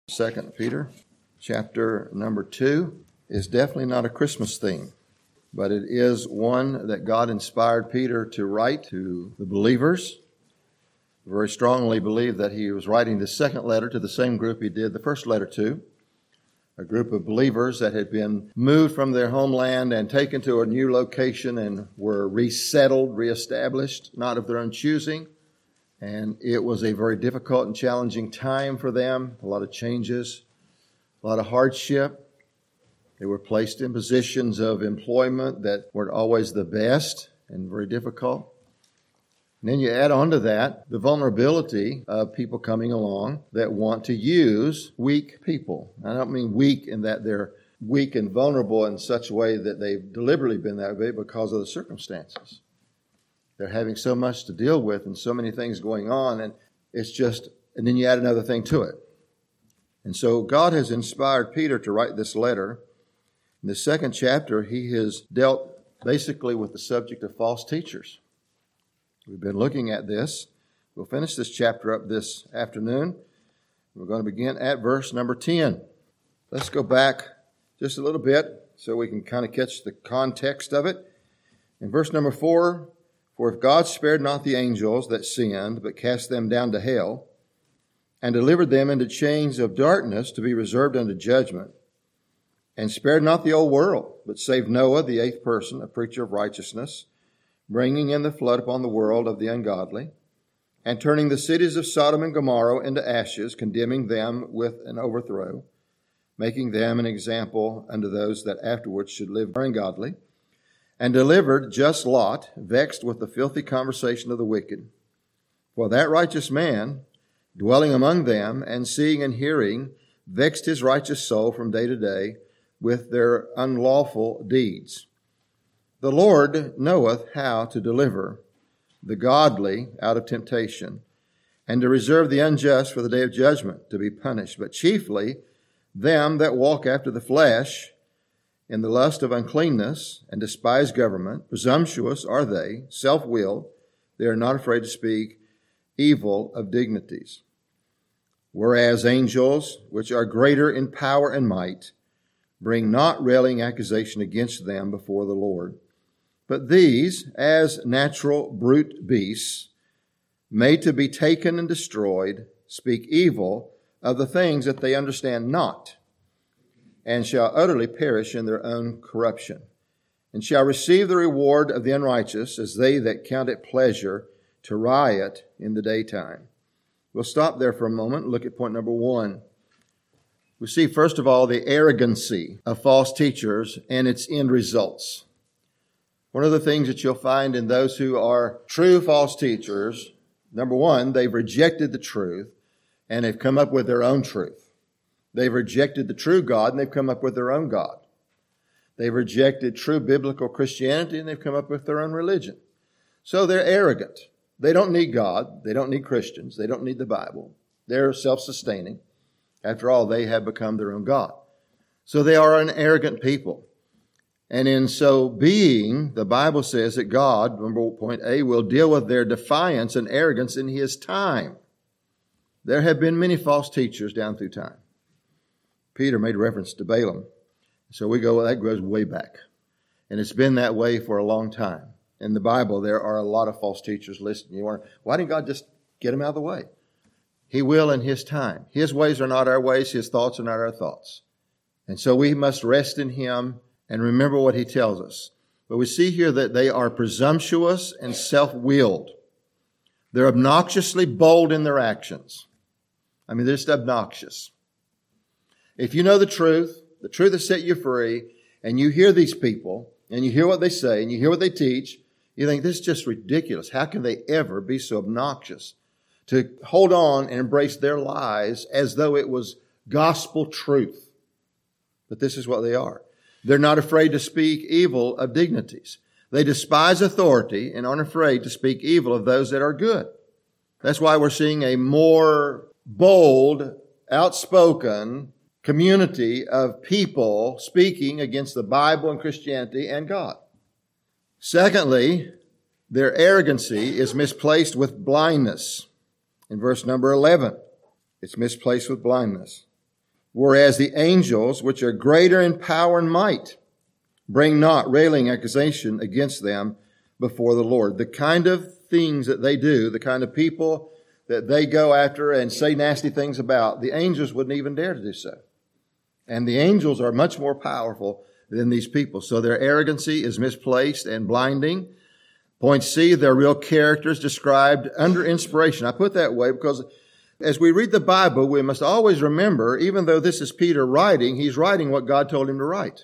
2 Peter chapter number 2 is definitely not a Christmas theme, but it is one that God inspired Peter to write to the believers. I very strongly believe that he was writing the second letter to the same group he did the first letter to, a group of believers that had been moved from their homeland and taken to a new location and were resettled, reestablished, not of their own choosing. And it was a very difficult and challenging time for them, a lot of changes, a lot of hardship. They were placed in positions of employment that weren't always the best and very difficult. And then you add on to that the vulnerability of people coming along that want to use weak people. I don't mean weak in that they're weak and vulnerable in such a way that they've deliberately been that way because of the circumstances. They're having so much to deal with and so many things going on, and and then you add another thing to it. And so God has inspired Peter to write this letter. In the second chapter, he has dealt basically with the subject of false teachers. We've been looking at this. We'll finish this chapter up this afternoon. We're going to begin at verse number 10. Let's go back just a little bit so we can kind of catch the context of it. In verse number 4, "For if God spared not the angels that sinned, but cast them down to hell, and delivered them into chains of darkness to be reserved unto judgment, and spared not the whole world, but saved Noah, the eighth person, a preacher of righteousness, bringing in the flood upon the world of the ungodly, and turning the cities of Sodom and Gomorrah into ashes, condemning them with an overthrow, making them an example unto those that afterwards should live ungodly, and delivered just Lot, vexed with the filthy conversation of the wicked. For that righteous man, dwelling among them, and seeing and hearing, vexed his righteous soul from day to day with their unlawful deeds. The Lord knoweth how to deliver the godly out of temptation, and to reserve the unjust for the day of judgment, to be punished, but chiefly them that walk after the flesh, in the lust of uncleanness, and despise government. Presumptuous are they, self-willed. They are not afraid to speak evil of dignities. Whereas angels, which are greater in power and might, bring not railing accusation against them before the Lord. But these, as natural brute beasts, made to be taken and destroyed, speak evil of the things that they understand not, and shall utterly perish in their own corruption, and shall receive the reward of the unrighteous as they that count it pleasure to riot in the daytime." We'll stop there for a moment and look at point number 1. We see, first of all, the arrogancy of false teachers and its end results. One of the things that you'll find in those who are true false teachers, number 1, they've rejected the truth and they've come up with their own truth. They've rejected the true God, and they've come up with their own God. They've rejected true biblical Christianity, and they've come up with their own religion. So they're arrogant. They don't need God. They don't need Christians. They don't need the Bible. They're self-sustaining. After all, they have become their own God. So they are an arrogant people. And in so being, the Bible says that God, number point A, will deal with their defiance and arrogance in His time. There have been many false teachers down through time. Peter made reference to Balaam. So that goes way back. And it's been that way for a long time. In the Bible, there are a lot of false teachers listed. You wonder, why didn't God just get them out of the way? He will in His time. His ways are not our ways. His thoughts are not our thoughts. And so we must rest in Him and remember what He tells us. But we see here that they are presumptuous and self-willed. They're obnoxiously bold in their actions. I mean, they're just obnoxious. If you know the truth has set you free, and you hear these people, and you hear what they say, and you hear what they teach, you think, this is just ridiculous. How can they ever be so obnoxious to hold on and embrace their lies as though it was gospel truth? But this is what they are. They're not afraid to speak evil of dignities. They despise authority and aren't afraid to speak evil of those that are good. That's why we're seeing a more bold, outspoken community of people speaking against the Bible and Christianity and God. Secondly, their arrogancy is misplaced with blindness. In verse number 11, it's misplaced with blindness. Whereas the angels, which are greater in power and might, bring not railing accusation against them before the Lord. The kind of things that they do, the kind of people that they go after and say nasty things about, the angels wouldn't even dare to do so. And the angels are much more powerful than these people. So their arrogancy is misplaced and blinding. Point C, their real characters described under inspiration. I put that way because as we read the Bible, we must always remember, even though this is Peter writing, he's writing what God told him to write.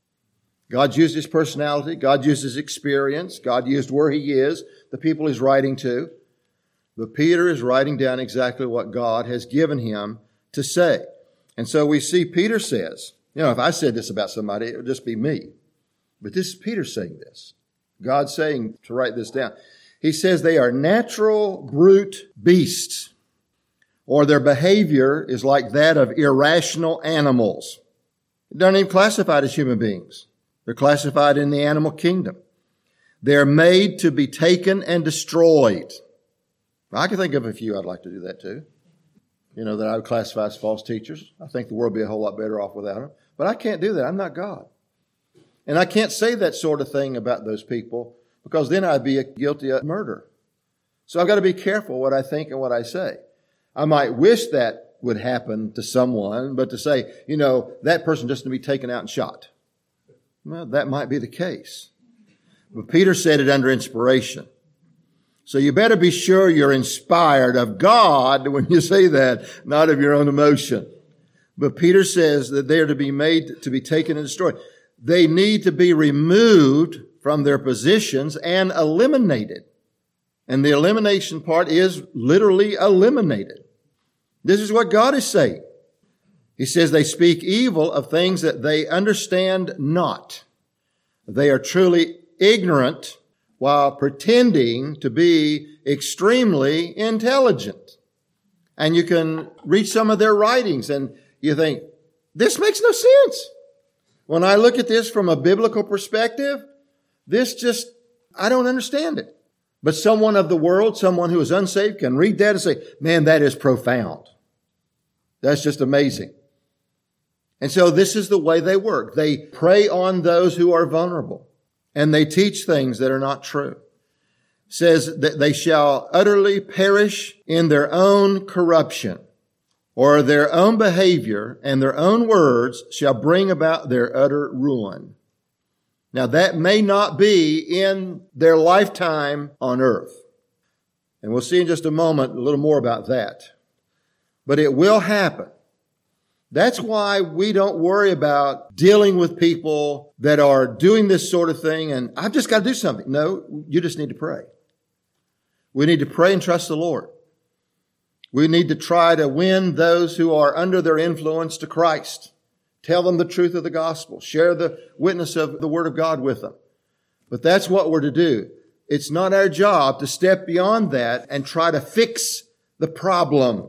God used his personality. God used his experience. God used where he is, the people he's writing to. But Peter is writing down exactly what God has given him to say. And so we see Peter says, if I said this about somebody, it would just be me. But this is Peter saying this. God saying to write this down. He says they are natural brute beasts, or their behavior is like that of irrational animals. They're not even classified as human beings. They're classified in the animal kingdom. They're made to be taken and destroyed. I can think of a few I'd like to do that too. That I would classify as false teachers. I think the world would be a whole lot better off without them. But I can't do that. I'm not God. And I can't say that sort of thing about those people because then I'd be guilty of murder. So I've got to be careful what I think and what I say. I might wish that would happen to someone, but to say, that person just to be taken out and shot. Well, that might be the case. But Peter said it under inspiration. So you better be sure you're inspired of God when you say that, not of your own emotion. But Peter says that they are to be made to be taken and destroyed. They need to be removed from their positions and eliminated. And the elimination part is literally eliminated. This is what God is saying. He says they speak evil of things that they understand not. They are truly ignorant while pretending to be extremely intelligent. And you can read some of their writings and you think, this makes no sense. When I look at this from a biblical perspective, I don't understand it. But someone of the world, someone who is unsaved can read that and say, man, that is profound. That's just amazing. And so this is the way they work. They prey on those who are vulnerable, and they teach things that are not true. It says that they shall utterly perish in their own corruption, or their own behavior and their own words shall bring about their utter ruin. Now that may not be in their lifetime on earth. And we'll see in just a moment a little more about that. But it will happen. That's why we don't worry about dealing with people that are doing this sort of thing and I've just got to do something. No, you just need to pray. We need to pray and trust the Lord. We need to try to win those who are under their influence to Christ. Tell them the truth of the gospel. Share the witness of the Word of God with them. But that's what we're to do. It's not our job to step beyond that and try to fix the problem.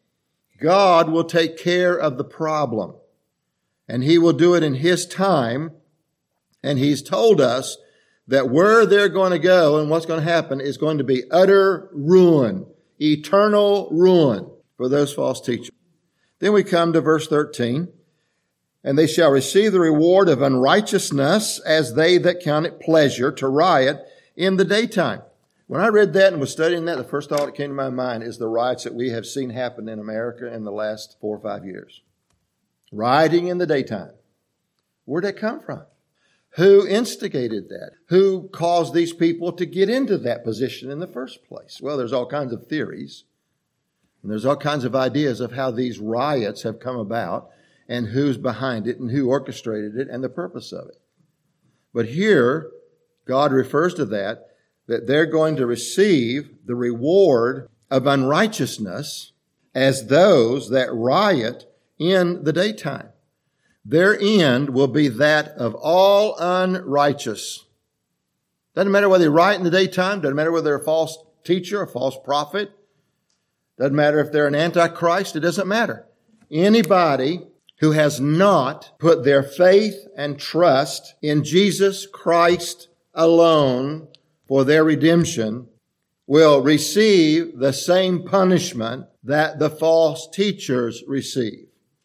God will take care of the problem. And He will do it in His time. And He's told us that where they're going to go and what's going to happen is going to be utter ruin, eternal ruin for those false teachers. Then we come to verse 13. And they shall receive the reward of unrighteousness as they that count it pleasure to riot in the daytime. When I read that and was studying that, the first thought that came to my mind is the riots that we have seen happen in America in the last 4 or 5 years. Rioting in the daytime. Where'd that come from? Who instigated that? Who caused these people to get into that position in the first place? Well, there's all kinds of theories. And there's all kinds of ideas of how these riots have come about and who's behind it and who orchestrated it and the purpose of it. But here, God refers to that they're going to receive the reward of unrighteousness as those that riot in the daytime. Their end will be that of all unrighteous. Doesn't matter whether they riot in the daytime. Doesn't matter whether they're a false teacher, a false prophet. Doesn't matter if they're an antichrist. It doesn't matter. Anybody who has not put their faith and trust in Jesus Christ alone for their redemption will receive the same punishment that the false teachers receive.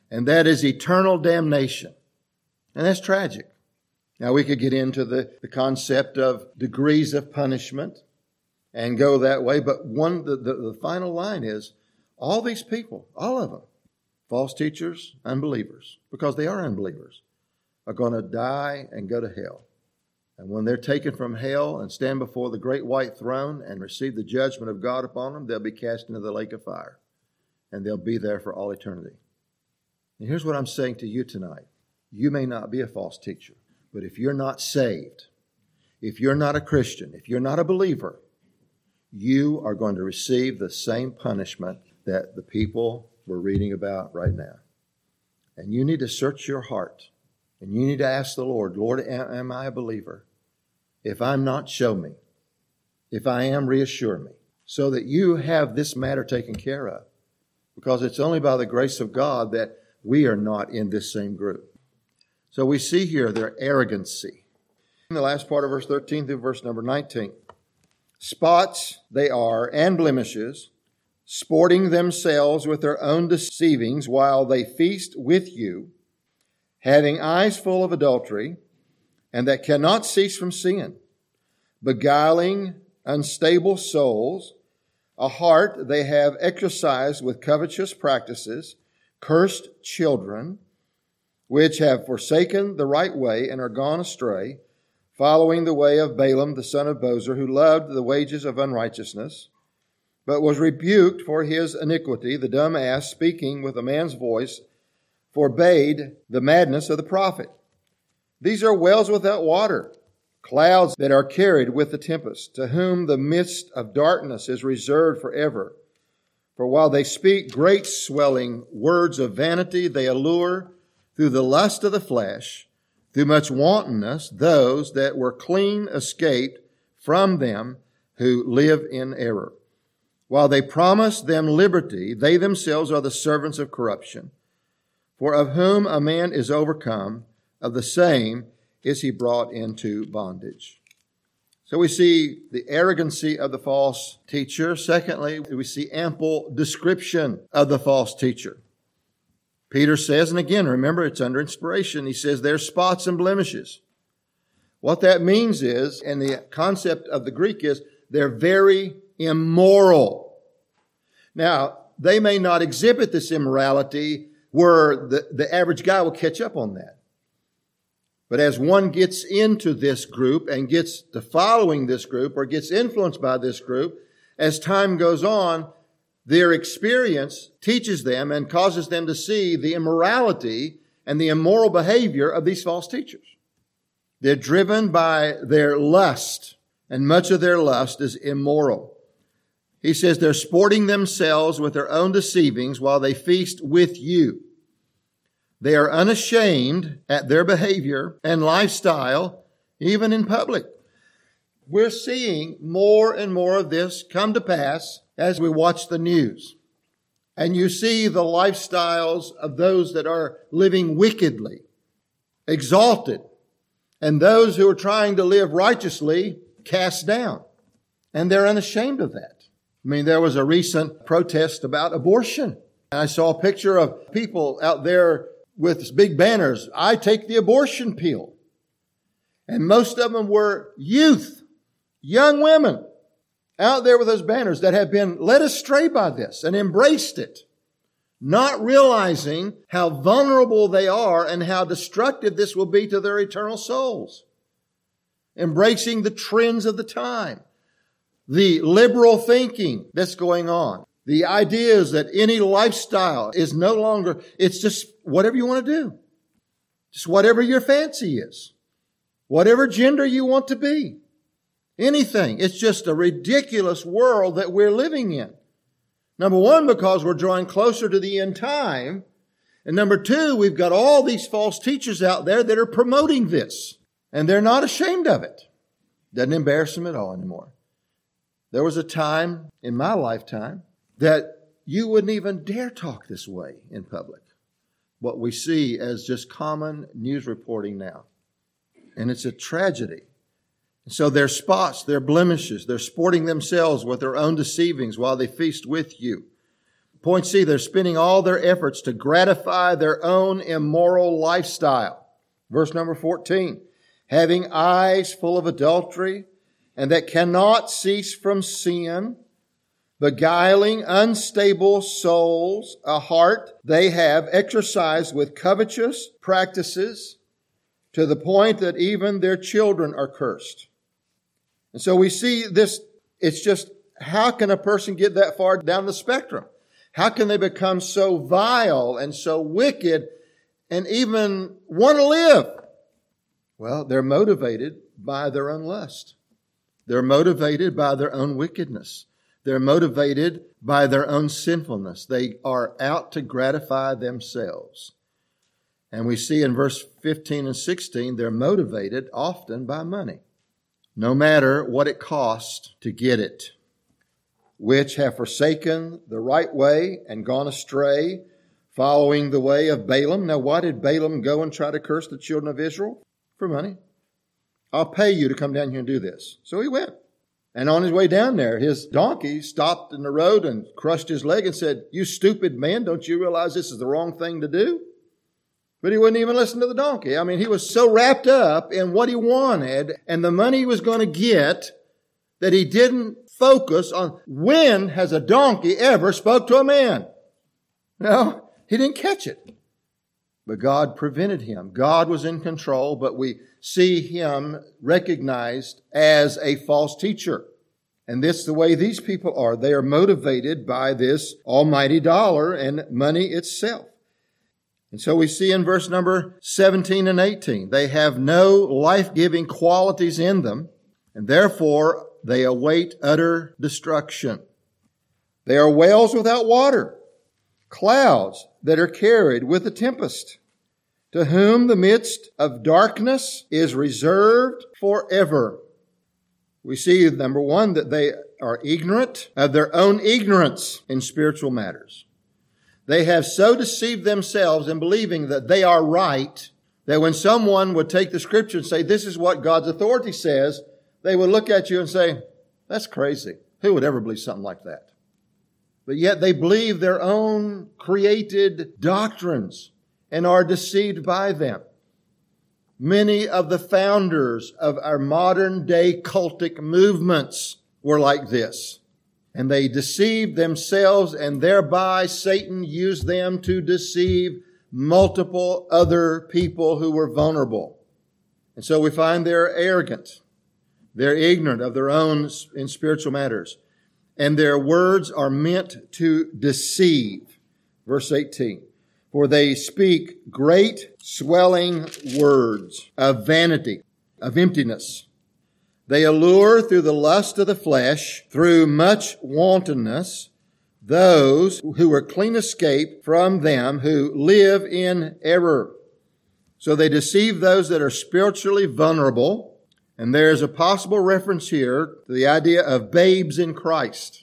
and that is eternal damnation. And that's tragic. Now, we could get into the concept of degrees of punishment and go that way, but the final line is all these people, all of them, false teachers, unbelievers, because they are unbelievers, are going to die and go to hell. And when they're taken from hell and stand before the great white throne and receive the judgment of God upon them, they'll be cast into the lake of fire. And they'll be there for all eternity. And here's what I'm saying to you tonight. You may not be a false teacher, but if you're not saved, if you're not a Christian, if you're not a believer, you are going to receive the same punishment that the people we're reading about right now. And you need to search your heart. And you need to ask the Lord, Lord, am I a believer? If I'm not, show me. If I am, reassure me. So that you have this matter taken care of. Because it's only by the grace of God that we are not in this same group. So we see here their arrogancy. In the last part of verse 13 through verse number 19. Spots they are and blemishes, sporting themselves with their own deceivings while they feast with you, having eyes full of adultery, and that cannot cease from sin, beguiling unstable souls, a heart they have exercised with covetous practices, cursed children, which have forsaken the right way and are gone astray, following the way of Balaam the son of Bosor, who loved the wages of unrighteousness, but was rebuked for his iniquity. The dumb ass, speaking with a man's voice, forbade the madness of the prophet. These are wells without water, clouds that are carried with the tempest, to whom the mist of darkness is reserved forever. For while they speak great swelling words of vanity, they allure through the lust of the flesh, through much wantonness, those that were clean escaped from them who live in error. While they promise them liberty, they themselves are the servants of corruption. For of whom a man is overcome, of the same is he brought into bondage. So we see the arrogancy of the false teacher. Secondly, we see ample description of the false teacher. Peter says, and again, remember, it's under inspiration. He says there's spots and blemishes. What that means is, and the concept of the Greek is, they're very immoral. Now, they may not exhibit this immorality where the average guy will catch up on that. But as one gets into this group and gets to following this group or gets influenced by this group, as time goes on, their experience teaches them and causes them to see the immorality and the immoral behavior of these false teachers. They're driven by their lust, and much of their lust is immoral. He says they're sporting themselves with their own deceivings while they feast with you. They are unashamed at their behavior and lifestyle, even in public. We're seeing more and more of this come to pass as we watch the news. And you see the lifestyles of those that are living wickedly, exalted, and those who are trying to live righteously cast down. And they're unashamed of that. I mean, there was a recent protest about abortion. I saw a picture of people out there with big banners, I take the abortion pill. And most of them were youth, young women, out there with those banners that have been led astray by this and embraced it, not realizing how vulnerable they are and how destructive this will be to their eternal souls. Embracing the trends of the time, the liberal thinking that's going on. The idea is that any lifestyle is no longer, it's just whatever you want to do. Just whatever your fancy is. Whatever gender you want to be. Anything. It's just a ridiculous world that we're living in. Number one, because we're drawing closer to the end time. And number two, we've got all these false teachers out there that are promoting this. And they're not ashamed of it. Doesn't embarrass them at all anymore. There was a time in my lifetime that you wouldn't even dare talk this way in public. What we see as just common news reporting now. And it's a tragedy. So their spots, their blemishes, they're sporting themselves with their own deceivings while they feast with you. Point C, they're spending all their efforts to gratify their own immoral lifestyle. Verse number 14, having eyes full of adultery, and that cannot cease from sin, beguiling unstable souls, a heart they have exercised with covetous practices, to the point that even their children are cursed. And so we see this, it's just, how can a person get that far down the spectrum? How can they become so vile and so wicked and even want to live? Well, they're motivated by their own lust. They're motivated by their own wickedness. They're motivated by their own sinfulness. They are out to gratify themselves. And we see in verse 15 and 16, they're motivated often by money, no matter what it costs to get it, which have forsaken the right way and gone astray, following the way of Balaam. Now, why did Balaam go and try to curse the children of Israel? For money. I'll pay you to come down here and do this. So he went. And on his way down there, his donkey stopped in the road and crushed his leg and said, "You stupid man, don't you realize this is the wrong thing to do?" But he wouldn't even listen to the donkey. I mean, he was so wrapped up in what he wanted and the money he was going to get that he didn't focus on when has a donkey ever spoke to a man. No, he didn't catch it. But God prevented him. God was in control, but we see him recognized as a false teacher. And this is the way these people are. They are motivated by this almighty dollar and money itself. And so we see in verse number 17 and 18, they have no life-giving qualities in them, and therefore they await utter destruction. They are wells without water, clouds that are carried with the tempest, to whom the midst of darkness is reserved forever. We see, number one, that they are ignorant of their own ignorance in spiritual matters. They have so deceived themselves in believing that they are right, that when someone would take the scripture and say, this is what God's authority says, they would look at you and say, that's crazy. Who would ever believe something like that? But yet they believe their own created doctrines and are deceived by them. Many of the founders of our modern day cultic movements were like this. And they deceived themselves, and thereby Satan used them to deceive multiple other people who were vulnerable. And so we find they're arrogant. They're ignorant of their own in spiritual matters. And their words are meant to deceive. Verse 18. For they speak great swelling words of vanity, of emptiness. They allure through the lust of the flesh, through much wantonness, those who are clean escaped from them who live in error. So they deceive those that are spiritually vulnerable. And there's a possible reference here to the idea of babes in Christ.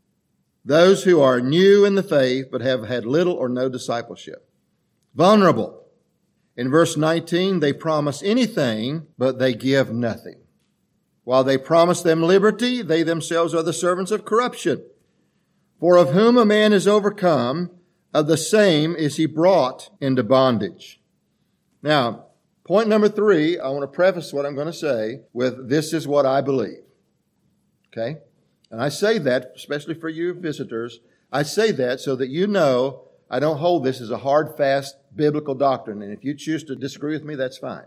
Those who are new in the faith but have had little or no discipleship. Vulnerable. In verse 19, they promise anything, but they give nothing. While they promise them liberty, they themselves are the servants of corruption. For of whom a man is overcome, of the same is he brought into bondage. Now, point number 3, I want to preface what I'm going to say with this is what I believe. Okay? And I say that, especially for you visitors, I say that so that you know I don't hold this as a hard, fast biblical doctrine. And if you choose to disagree with me, that's fine.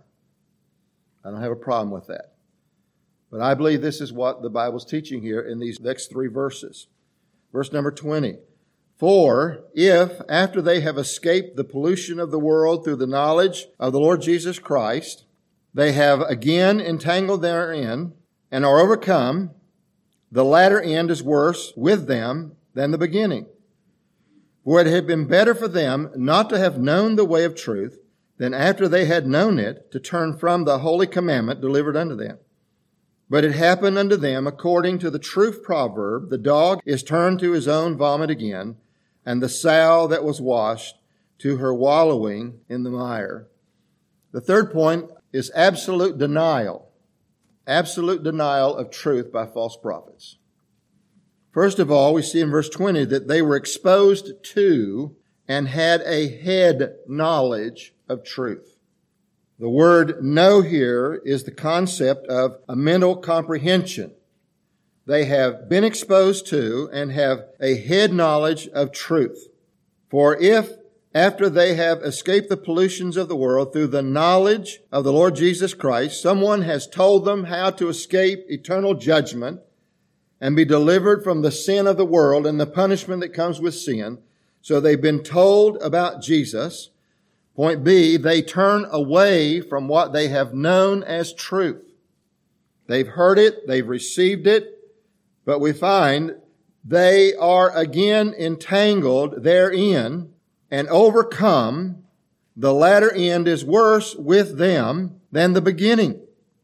I don't have a problem with that. But I believe this is what the Bible's teaching here in these next 3 verses. Verse number 20. For if, after they have escaped the pollution of the world through the knowledge of the Lord Jesus Christ, they have again entangled therein and are overcome, the latter end is worse with them than the beginning. For it had been better for them not to have known the way of truth than after they had known it to turn from the holy commandment delivered unto them. But it happened unto them according to the true proverb, the dog is turned to his own vomit again, and the sow that was washed to her wallowing in the mire. The third point is absolute denial. Absolute denial of truth by false prophets. First of all, we see in verse 20 that they were exposed to and had a head knowledge of truth. The word know here is the concept of a mental comprehension. They have been exposed to and have a head knowledge of truth. For if, after they have escaped the pollutions of the world through the knowledge of the Lord Jesus Christ, someone has told them how to escape eternal judgment and be delivered from the sin of the world and the punishment that comes with sin, so they've been told about Jesus. Point B, they turn away from what they have known as truth. They've heard it, they've received it, but we find they are again entangled therein and overcome. The latter end is worse with them than the beginning.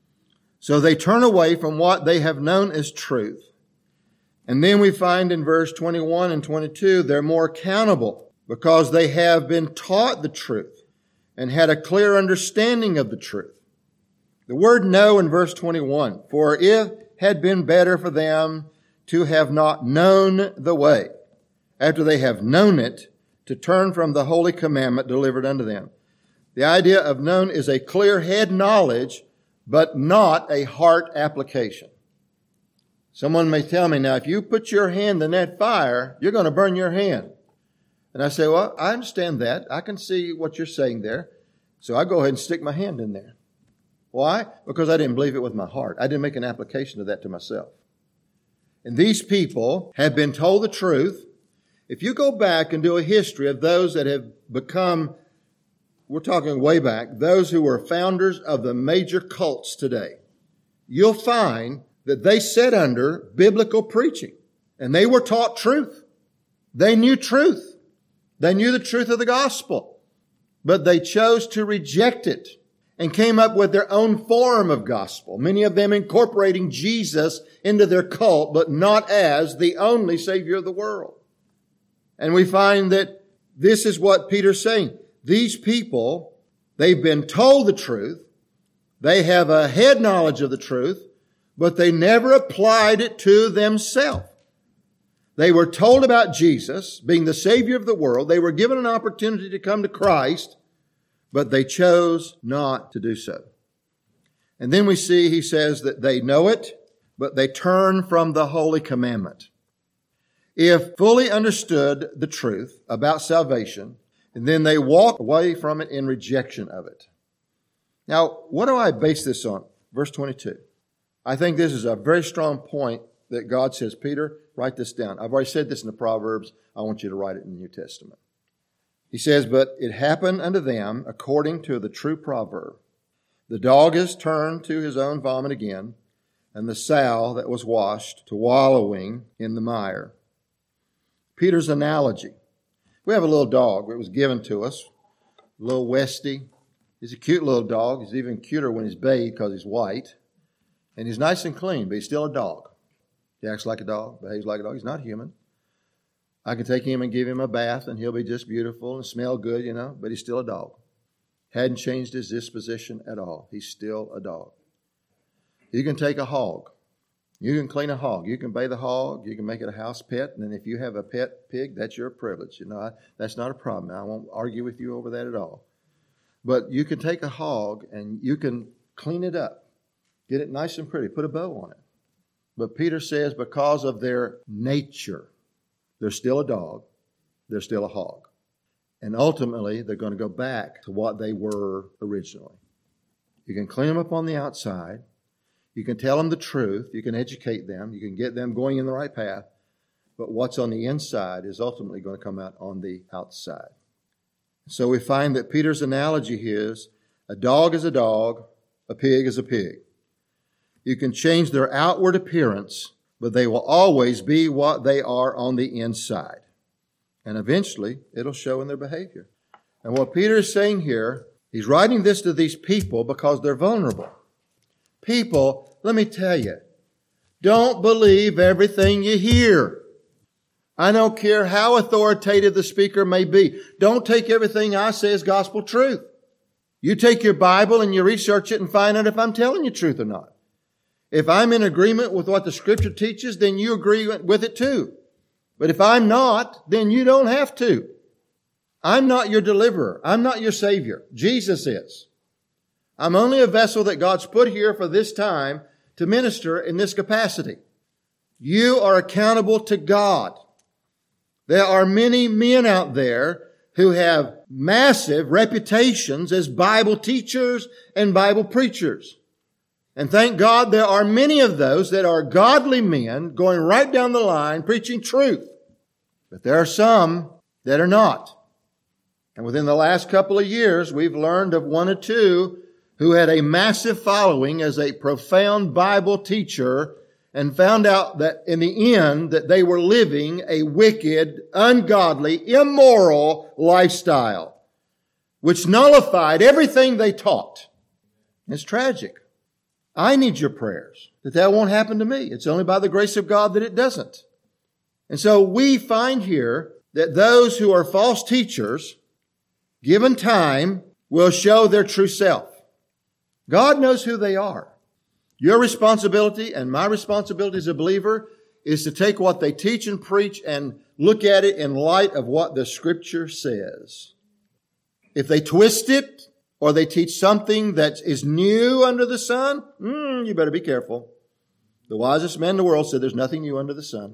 So they turn away from what they have known as truth. And then we find in verse 21 and 22, they're more accountable because they have been taught the truth and had a clear understanding of the truth. The word know in verse 21, for it had been better for them to have not known the way, after they have known it, to turn from the holy commandment delivered unto them. The idea of known is a clear head knowledge, but not a heart application. Someone may tell me, now, if you put your hand in that fire, you're going to burn your hand. And I say, well, I understand that. I can see what you're saying there. So I go ahead and stick my hand in there. Why? Because I didn't believe it with my heart. I didn't make an application of that to myself. And these people have been told the truth. If you go back and do a history of those that have become, we're talking way back, those who were founders of the major cults today, you'll find that they sat under biblical preaching and they were taught truth. They knew truth. They knew the truth of the gospel, but they chose to reject it and came up with their own form of gospel, many of them incorporating Jesus into their cult, but not as the only Savior of the world. And we find that this is what Peter's saying. These people, they've been told the truth. They have a head knowledge of the truth, but they never applied it to themselves. They were told about Jesus being the Savior of the world. They were given an opportunity to come to Christ, but they chose not to do so. And then we see, he says that they know it, but they turn from the holy commandment. If fully understood the truth about salvation, and then they walk away from it in rejection of it. Now, what do I base this on? Verse 22. I think this is a very strong point that God says, Peter, write this down. I've already said this in the Proverbs. I want you to write it in the New Testament. He says, but it happened unto them according to the true proverb. The dog is turned to his own vomit again, and the sow that was washed to wallowing in the mire. Peter's analogy. We have a little dog. It was given to us, a little Westie. He's a cute little dog. He's even cuter when he's bayed because he's white. And he's nice and clean, but he's still a dog. He acts like a dog, behaves like a dog. He's not human. I can take him and give him a bath, and he'll be just beautiful and smell good, but he's still a dog. Hadn't changed his disposition at all. He's still a dog. You can take a hog. You can clean a hog. You can bathe a hog. You can make it a house pet. And then if you have a pet pig, that's your privilege. That's not a problem. Now, I won't argue with you over that at all. But you can take a hog and you can clean it up. Get it nice and pretty. Put a bow on it. But Peter says because of their nature, they're still a dog. They're still a hog. And ultimately, they're going to go back to what they were originally. You can clean them up on the outside. You can tell them the truth. You can educate them. You can get them going in the right path. But what's on the inside is ultimately going to come out on the outside. So we find that Peter's analogy is a dog is a dog, a pig is a pig. You can change their outward appearance, but they will always be what they are on the inside. And eventually, it'll show in their behavior. And what Peter is saying here, he's writing this to these people because they're vulnerable. People, let me tell you, don't believe everything you hear. I don't care how authoritative the speaker may be. Don't take everything I say as gospel truth. You take your Bible and you research it and find out if I'm telling you truth or not. If I'm in agreement with what the Scripture teaches, then you agree with it too. But if I'm not, then you don't have to. I'm not your deliverer. I'm not your Savior. Jesus is. I'm only a vessel that God's put here for this time to minister in this capacity. You are accountable to God. There are many men out there who have massive reputations as Bible teachers and Bible preachers. And thank God there are many of those that are godly men going right down the line preaching truth. But there are some that are not. And within the last couple of years, we've learned of one or two who had a massive following as a profound Bible teacher and found out that in the end that they were living a wicked, ungodly, immoral lifestyle, which nullified everything they taught. It's tragic. I need your prayers that won't happen to me. It's only by the grace of God that it doesn't. And so we find here that those who are false teachers, given time, will show their true self. God knows who they are. Your responsibility and my responsibility as a believer is to take what they teach and preach and look at it in light of what the Scripture says. If they twist it or they teach something that is new under the sun, you better be careful. The wisest man in the world said there's nothing new under the sun.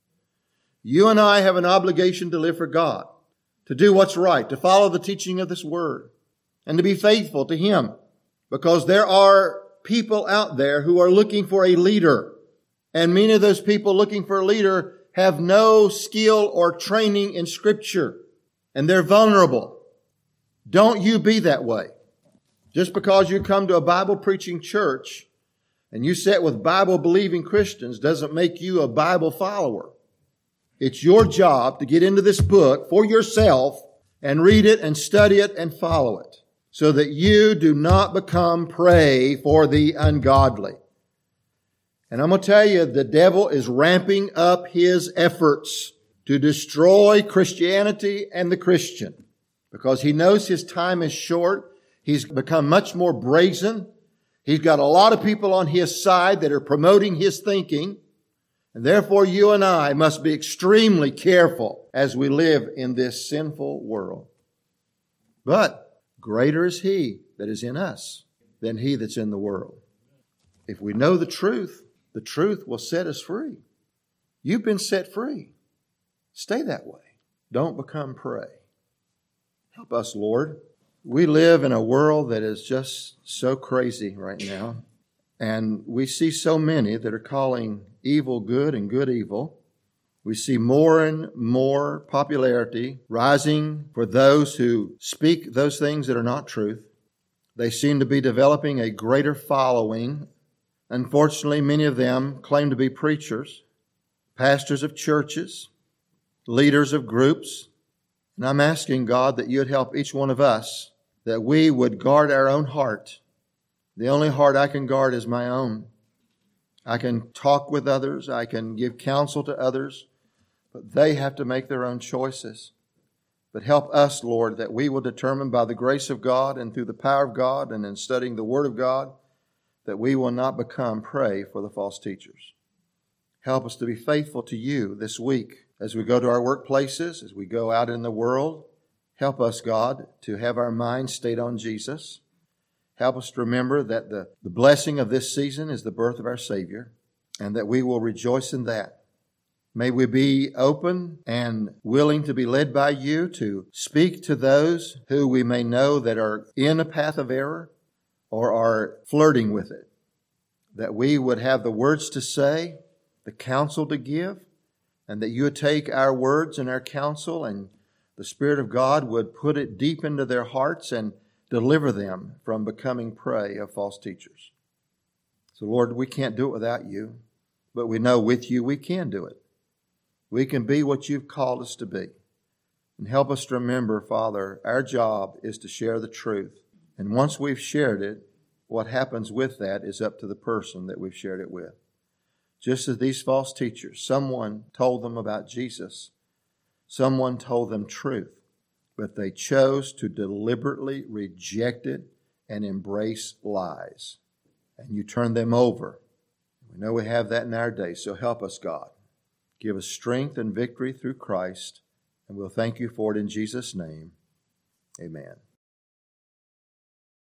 You and I have an obligation to live for God, to do what's right, to follow the teaching of this Word, and to be faithful to Him. Because there are people out there who are looking for a leader. And many of those people looking for a leader have no skill or training in Scripture. And they're vulnerable. Don't you be that way. Just because you come to a Bible preaching church and you sit with Bible believing Christians doesn't make you a Bible follower. It's your job to get into this book for yourself and read it and study it and follow it, so that you do not become prey for the ungodly. And I'm going to tell you, the devil is ramping up his efforts to destroy Christianity and the Christian, because he knows his time is short. He's become much more brazen. He's got a lot of people on his side that are promoting his thinking. And therefore, you and I must be extremely careful as we live in this sinful world. But greater is He that is in us than he that's in the world. If we know the truth will set us free. You've been set free. Stay that way. Don't become prey. Help us, Lord. We live in a world that is just so crazy right now. And we see so many that are calling evil good and good evil. We see more and more popularity rising for those who speak those things that are not truth. They seem to be developing a greater following. Unfortunately, many of them claim to be preachers, pastors of churches, leaders of groups. And I'm asking God that you'd help each one of us, that we would guard our own heart. The only heart I can guard is my own. I can talk with others. I can give counsel to others. But they have to make their own choices. But help us, Lord, that we will determine by the grace of God and through the power of God and in studying the Word of God, that we will not become prey for the false teachers. Help us to be faithful to you this week as we go to our workplaces, as we go out in the world. Help us, God, to have our minds stayed on Jesus. Help us to remember that the blessing of this season is the birth of our Savior, and that we will rejoice in that. May we be open and willing to be led by you to speak to those who we may know that are in a path of error or are flirting with it. That we would have the words to say, the counsel to give, and that you would take our words and our counsel and the Spirit of God would put it deep into their hearts and deliver them from becoming prey of false teachers. So, Lord, we can't do it without you, but we know with you we can do it. We can be what you've called us to be. And help us to remember, Father, our job is to share the truth. And once we've shared it, what happens with that is up to the person that we've shared it with. Just as these false teachers, someone told them about Jesus. Someone told them truth. But they chose to deliberately reject it and embrace lies. And you turned them over We know we have that in our day, so help us, God. Give us strength and victory through Christ, and we'll thank you for it in Jesus' name. Amen.